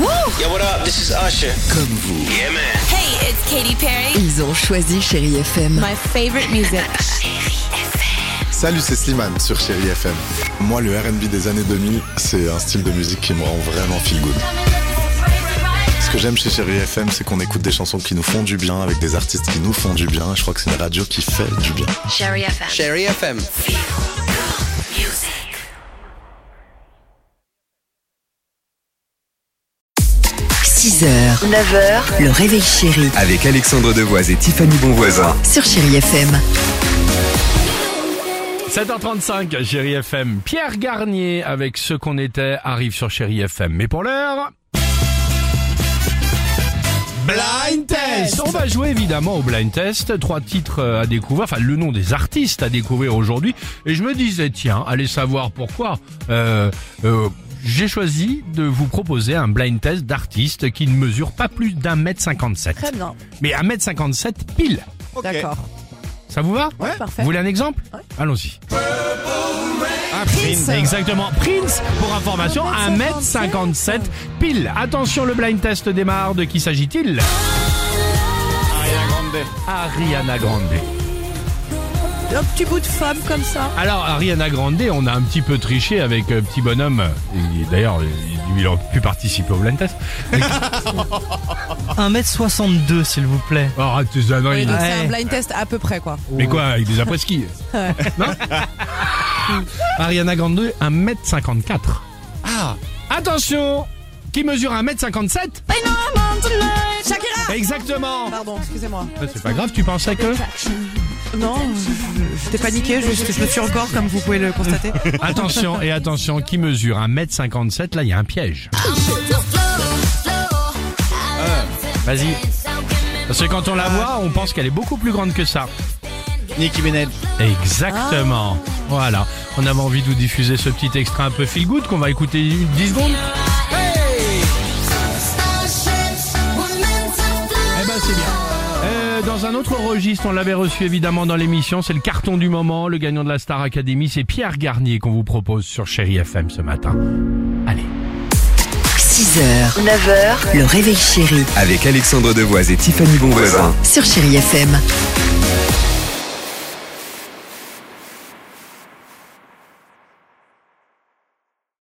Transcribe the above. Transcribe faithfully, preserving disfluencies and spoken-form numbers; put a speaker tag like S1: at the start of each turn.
S1: Yo, what up? This is Usher.
S2: Comme vous.
S1: Yeah, man.
S3: Hey, it's Katy Perry.
S2: Ils ont choisi Chérie F M.
S3: My favorite music.
S4: Salut, c'est Slimane sur Chérie F M. Moi, le R and B des années deux mille, c'est un style de musique qui me rend vraiment feel good. Ce que j'aime chez Chérie F M, c'est qu'on écoute des chansons qui nous font du bien, avec des artistes qui nous font du bien. Je crois que c'est une radio qui fait du bien.
S2: Chérie F M.
S1: Chérie F M.
S2: six heures, neuf heures, le réveil chéri
S5: Avec Alexandre Devoise et Tiffany Bonvoisin.
S2: sur Chérie F M.
S6: sept heures trente-cinq, Chérie F M. Pierre Garnier, avec Ce qu'on était, arrive sur Chérie F M. Mais pour l'heure... Blind Test. On va jouer évidemment au Blind Test. Trois titres à découvrir, enfin le nom des artistes à découvrir aujourd'hui. Et je me disais, tiens, allez savoir pourquoi. Euh... euh J'ai choisi de vous proposer un blind test d'artistes qui ne mesurent pas plus d'un mètre cinquante-sept.
S7: Très bien.
S6: Mais un mètre cinquante-sept pile.
S7: D'accord.
S6: Ça vous va?
S7: Ouais, parfait.
S6: Vous voulez un exemple?
S7: Ouais.
S6: Allons-y. Ah, Prince. Exactement. Prince, pour information, un mètre cinquante-sept pile. Attention, le blind test démarre. De qui s'agit-il? Ariana Grande. Ariana Grande.
S7: Un petit bout de femme comme ça.
S6: Alors, Ariana Grande, on a un petit peu triché avec euh, Petit Bonhomme. Et d'ailleurs, il, il aurait pu participer au blind test.
S8: un mètre soixante-deux, s'il vous plaît.
S6: Oh, arrête tes âneries.
S7: Oui, donc c'est
S8: Ouais.
S7: un blind test à peu près, quoi.
S6: Mais quoi, avec des après-ski? Non. Ariana Grande, un mètre cinquante-quatre. Ah. Attention, qui mesure un mètre cinquante-sept?
S7: Shakira.
S6: Exactement.
S7: Pardon, excusez-moi.
S6: C'est pas grave, tu pensais que...
S7: Non, je- j'étais paniquée, je, je me suis encore, comme vous pouvez le constater.
S6: Attention, et attention, qui mesure un mètre cinquante-sept? Là, il y a un piège. Vas-y. Parce que quand on la voit, on pense qu'elle est beaucoup plus grande que ça.
S8: Nicki Minaj.
S6: Exactement. Voilà. On avait envie de vous diffuser ce petit extrait un peu feel good qu'on va écouter dix secondes. Eh ben, c'est bien. Euh, dans un autre registre, on l'avait reçu évidemment dans l'émission, c'est le carton du moment, le gagnant de la Star Academy, c'est Pierre Garnier qu'on vous propose sur Chérie F M ce matin. Allez.
S2: six heures, neuf heures, le réveil chéri
S5: Avec Alexandre Devoise et Tiffany Bonvoisin.
S2: sur Chérie F M.